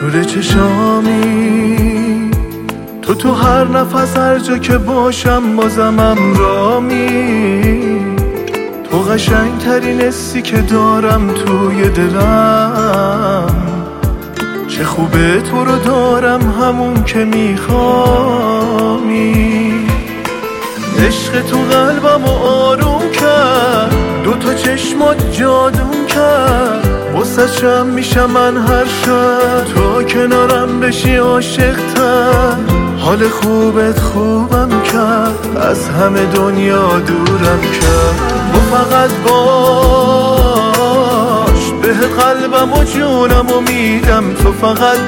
نور چشامی، تو هر نفس هر جا که باشم بازم رامی. تو قشنگ ترین حسی که دارم توی دلم، چه خوبه تو رو دارم همون که میخوامی. عشق تو قلبم آروم کرد، دوتا چشمات جادون کرد. واسه میشم من هر شب تو کنارم بشی عاشق‌تر. حال خوبت خوبم کرد، از همه دنیا دورم کرد. تو فقط باش، به قلبم و جونم و میدم. تو فقط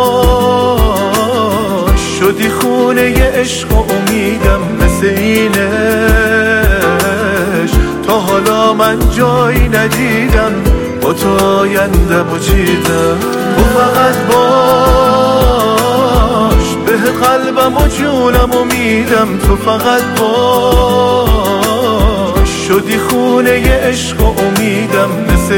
باش، شدی خونه ی عشق و امیدم. مثل اینش تا حالا من جایی ندیدم، با تو آیندم و چیدم. تو فقط باش، به قلبم و جونم و میدم. تو فقط باش، شدی خونه ی عشق و امیدم. مثل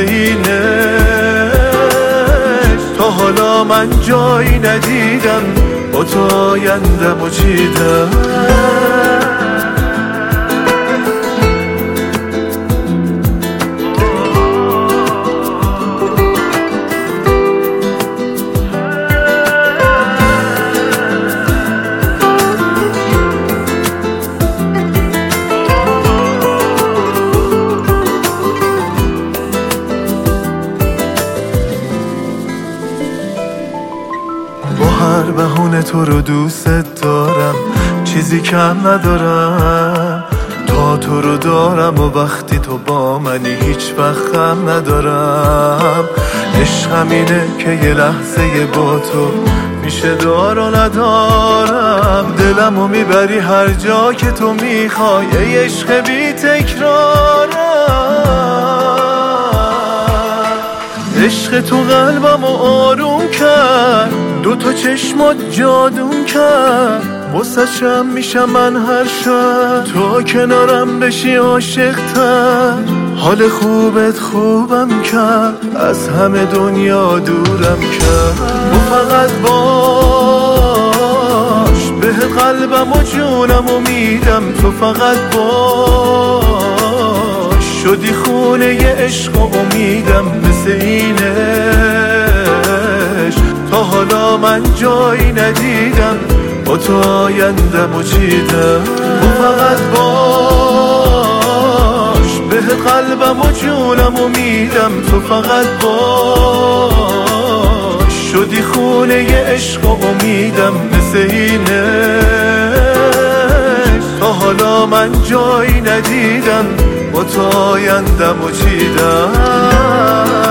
اینش تا حالا من جایی ندیدم، با تو آیندم و چیدم. هر بهونه تو رو دوست دارم، چیزی کم ندارم. تا تو رو دارم و وقتی تو با منی هیچ وقت غم ندارم. عشقم اینه که یه لحظه با تو میشه دار و ندارم. دلمو میبری هر جا که تو میخوای، ای عشق بی تکرارم. عشق تو قلبمو آروم کرد، دوتا چشمات جادون کرد. واسه میشم من هر شب تو کنارم بشی عاشق‌تر. حال خوبت خوبم کرد، از همه دنیا دورم کرد. تو فقط باش، به قلبم و جونم و میدم. تو فقط باش، شدی خونه ی عشق و امیدم. مثل اینش تا حالا من جایی ندیدم، با تو آیندم و چیدم. تو فقط باش، به قلبم و جونم و میدم. تو فقط باش، شدی خونه ی عشق و امیدم. مثل اینش تا حالا من جایی ندیدم، با تو آیندم و چیدم.